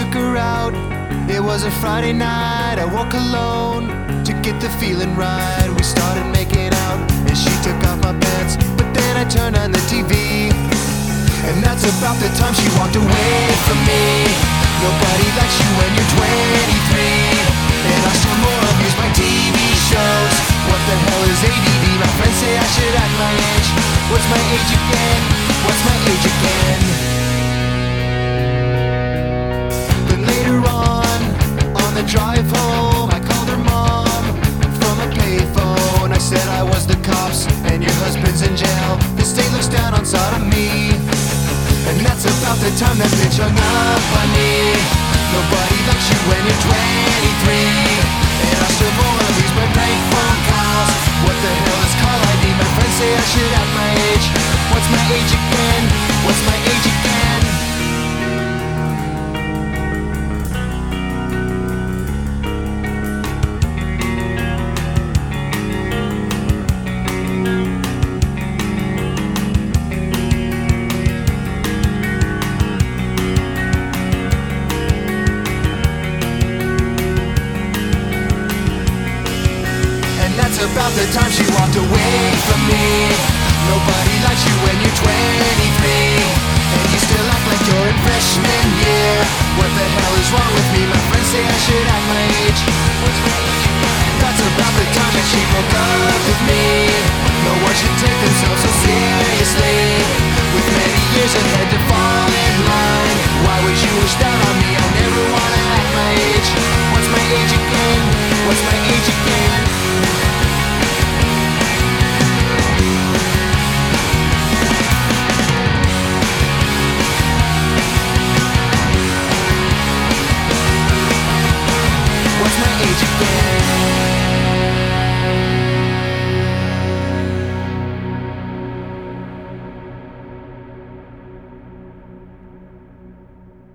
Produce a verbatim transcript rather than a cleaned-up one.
took her out. It was a Friday night, I woke alone to get the feeling right. We started making out and she took off my pants, but then I turned on the T V, and that's about the time she walked away from me. Nobody likes you when you're twenty-three, and I still more abuse my T V shows. What the hell is A D D? My friends say I should act my age. What's my age again? What's my age again? But later on, on the drive home, I called her mom from a payphone. I said I was the cops and your husband's in jail. The state looks down on sodomy, and that's about the time that bitch hung up on me. Nobody likes you when you're twenty-three, and I still more of these my prank phone calls. What the hell is call I D? My friends say I should have my age. What's my age again? What's my age again? That's about the time she walked away from me. Nobody likes you when you're twenty-three, and you still act like you're in freshman year. What the hell is wrong with me? My friends say I should